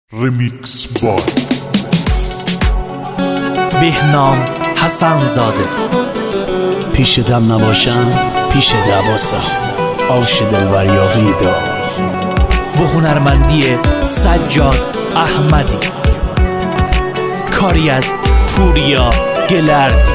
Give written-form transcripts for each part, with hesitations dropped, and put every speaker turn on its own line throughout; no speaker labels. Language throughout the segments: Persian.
رمیکس بای
بهنام حسن زاده.
پیش دم نباشم پیش دواسم آوش دلبر یاغی دا
با هنرمندی سجاد احمدی، کاری از پوریا گلردی.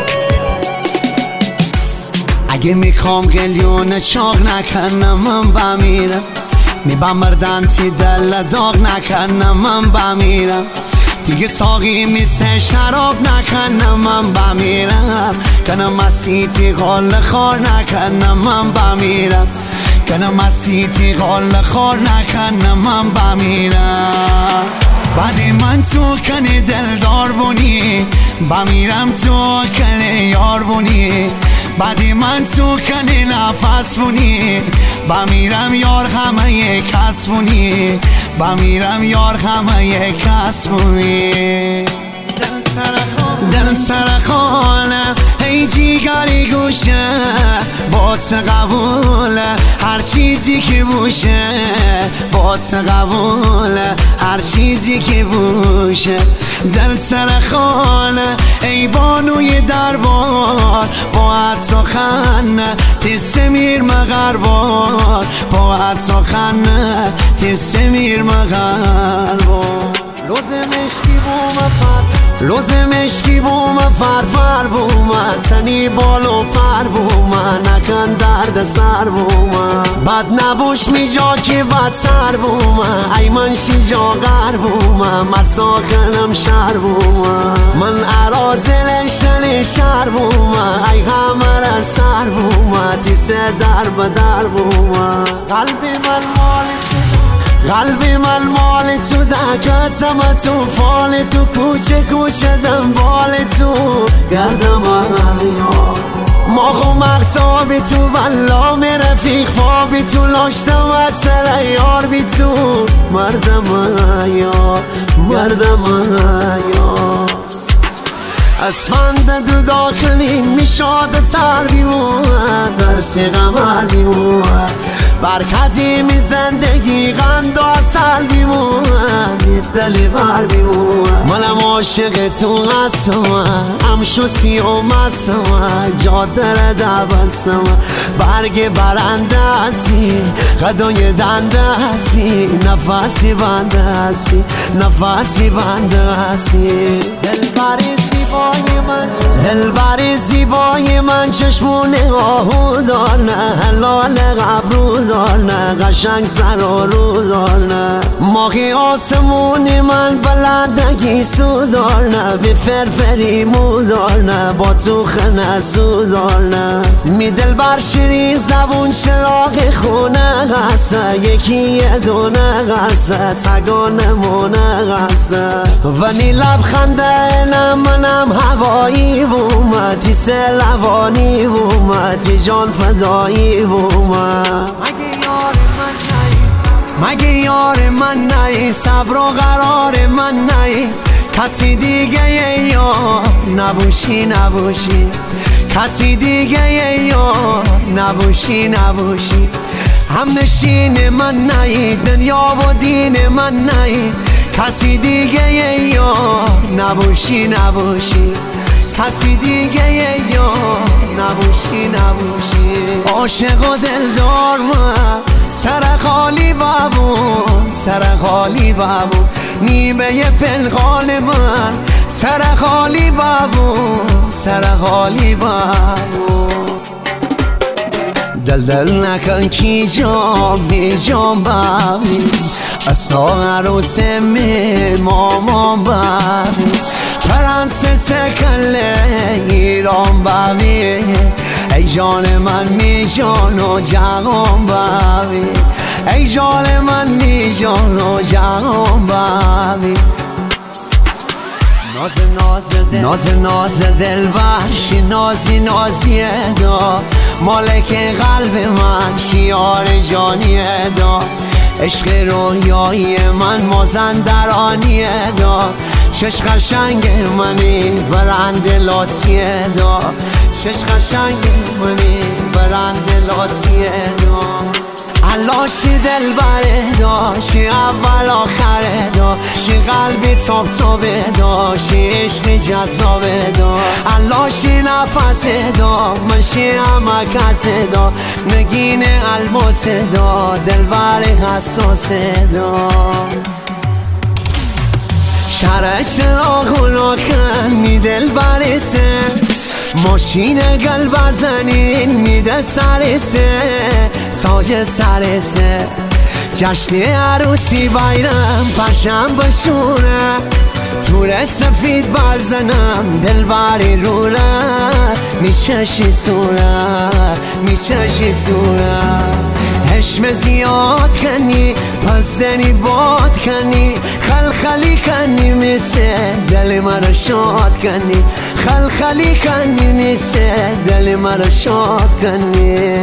اگه میخوام قلیون چاق نکنم من بمیرم، میبمردن تی دل داغ نکنم من بمیرم، دیگه ساقی میسه شراب نکنم من بمیرم، کنم مسیتی غال خار نکنم من بمیرم، کنم مسیتی غال خار نکنم من بمیرم. بعدی من تو کنی دلدار بونی بمیرم، تو کنی یار بونی بعدی من تو کنی نفس بونی بمیرم، یار همه یک کس بونی بمیرم، یار همه یک کس بونی. دل سرخانه ای جیگری گوشه بات قبوله، هر چیزی که بوشه بات قبوله، هر چیزی که بوشه. دل سرخانه ای بانوی دربار با سخن تسمیر مغربار، با سخن تسمیر مغربار. لوز مشکی بوم فرفر بوم، تنی بالو پر بوم، نکن درد سر بوم، بد نبوش میجا که بدتر بوم، ای من شیجا غر بوم، مساکنم شهر بوم، من عرازل شل شهر بوم، ای همه سر بوم، تی سر در بدر بوم. قلبی من مال تو دکتم تو فال تو کوچه کوچه دنبال تو گردم ماخو مقتابی تو ولام رفیق خوابی تو لاشتم و تریار بی تو مردم یار مردم یار. اسفند دو داخلین میشاد تر بیمون درسی قمر بیمون، برکتی می زندگی غند و اصل بیمون دلی بر بیمون. منم عاشق تو هستم همشوسی و مستم، جادر دبستم برگ برنده هستی قدای دنده هستی، نفسی بنده هستی نفسی بنده هستی. دلبری زیبای من چشمونه آهو دارنه، حلال قبرو دارنه، قشنگ سر و رو دارنه، ماهی آسمونی من بلندگی سو دارنه، بی فرفری مو دارنه، با تو خنه سو دارنه. می دلبر شیرین زبون چراغ خونه غصه، یکی یه دونه غصه تگانه مونه غصه، ونی لبخنده منم هوایی بومتی سلوانی بومتی جان فدایی بومت. مگه یار من نی صبر و قرار من نی، کسی دیگه یار نبوشی نبوشی، کسی دیگه یار نبوشی نبوشی، هم نشین من نی دنیا و دین من نی، کسی دیگه یار نبوشی نبوشی، کسی دیگه یار نبوشی نبوشی. عاشق و دلدار من سر خالی بابون سر خالی بابون، نیمه پنهان من سر خالی بابون سر خالی بابون. دل نکن کی جام بی جام بابی، اصلا عروس مامان بابی، فرانسه کله ایران بابی، ای جان من می جان و جهان بابی، ای جان من می جان و جهان بابی. ناز دل برشی نازی نازی دا، مالک قلب من شیار جانی دا، عشق رویایی من مازندرانی دا، چش قشنگ منی برند لاتی دا، چش قشنگ منی برند لاتی دا. علاشی دل بره داشی اول آخره داشی قلبی تاب تابه داشی عشقی جذابه داشی علاشی نفسه دا منشی همکسه دا نگین الماسه دا دل بره حساسه دا شرش آقولا کنی دل برسه ماشین قلب زنین میده سرسه تاج سرسه جشن عروسی بیرم پشم بشونه تور سفید بزنم دل بری روله میچشی سوره میچشی سوره حشم زیاد کنی پس دنی باد کنی خلخلی کنی میسه دل مرا شاد کنی خلخلی کنی میسه دل مرا شاد کنی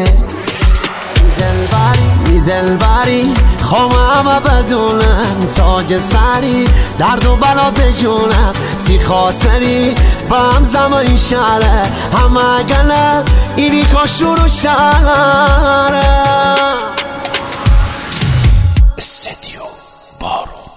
دلبری خوام بدونم تاج سری درد و بلا بجونم تی خاطری با هم زمان شهره همه گله اینی کاشور و شهره
استدیو بارو